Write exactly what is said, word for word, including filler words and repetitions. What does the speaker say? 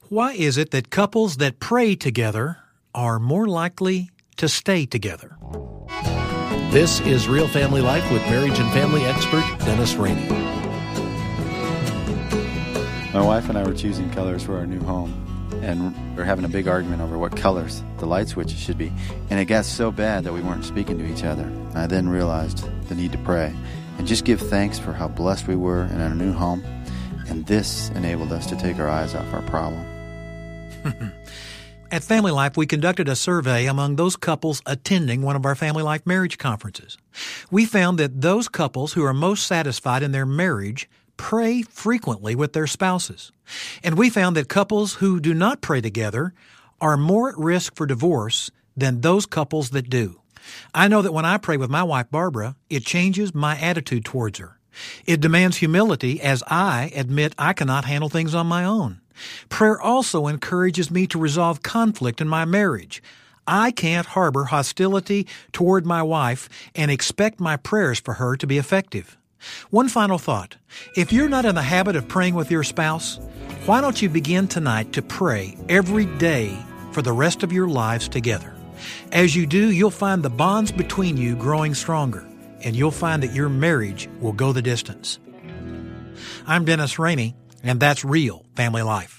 Why is it that couples that pray together are more likely to stay together? This is Real Family Life with marriage and family expert Dennis Rainey. My wife and I were choosing colors for our new home, and we were having a big argument over what colors the light switches should be. And it got so bad that we weren't speaking to each other. I then realized the need to pray and just give thanks for how blessed we were in our new home. And this enabled us to take our eyes off our problem. At Family Life, we conducted a survey among those couples attending one of our Family Life marriage conferences. We found that those couples who are most satisfied in their marriage pray frequently with their spouses. And we found that couples who do not pray together are more at risk for divorce than those couples that do. I know that when I pray with my wife, Barbara, it changes my attitude towards her. It demands humility as I admit I cannot handle things on my own. Prayer also encourages me to resolve conflict in my marriage. I can't harbor hostility toward my wife and expect my prayers for her to be effective. One final thought. If you're not in the habit of praying with your spouse, why don't you begin tonight to pray every day for the rest of your lives together? As you do, you'll find the bonds between you growing stronger, and you'll find that your marriage will go the distance. I'm Dennis Rainey, and that's Real Family Life.